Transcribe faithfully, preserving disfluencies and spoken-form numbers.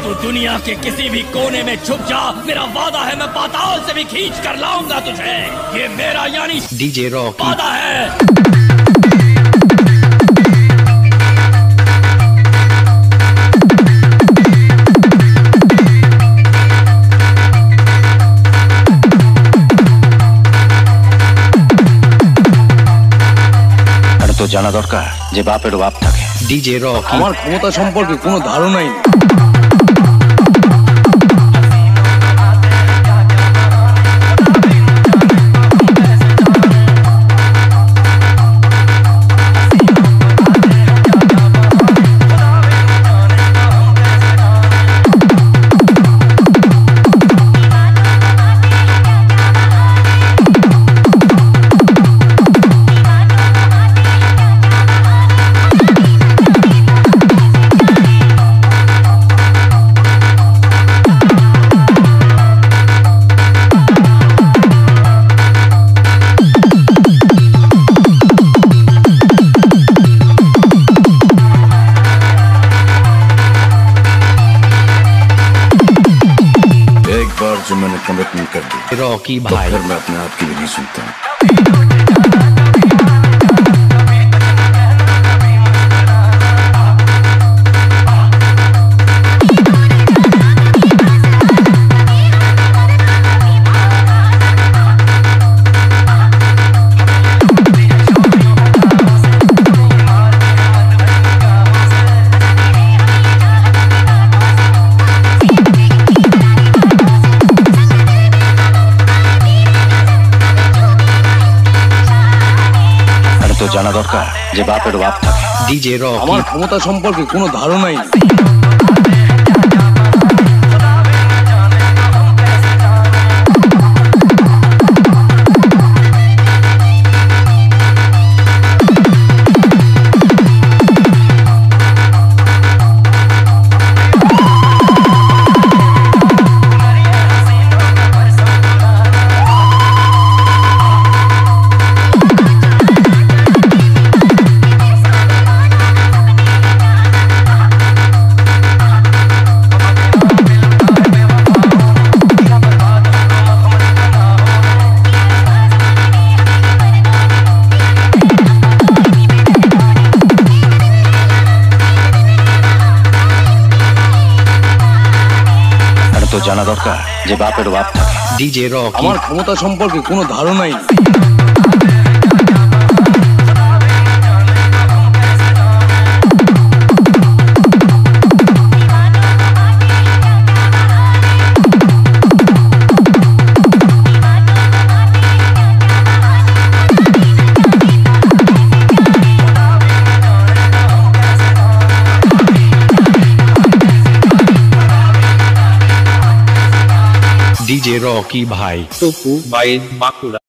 तू दुनिया के किसी भी कोने में छुप जा, मेरा वादा है मैं पाताल से भी खींच कर लाऊंगा तुझे। ये मेरा यानी डीजे रॉकी वादा है। তো জানা দরকার যে বাপেরও বাপ থাকে। ডিজে রকি আমার ক্ষমতা সম্পর্কে কোনো ধারণাই নেই। जो मैंने कमिटमेंट कर दी रॉकी तो भाई फिर मैं अपने आप की भी नहीं सुनता। তো জানা দরকার যে বাপেরও বাপ থাকে। ডিজে রকি আমার ক্ষমতা সম্পর্কে কোনো ধারণাই নেই। তো জানা দরকার যে বাপেরও বাপ থাকে। ডিজে রকি আমার ক্ষমতা সম্পর্কে কোনো ধারণাই নেই। ডিজে রকি ভাই টুকু বাই বাঁকুড়া।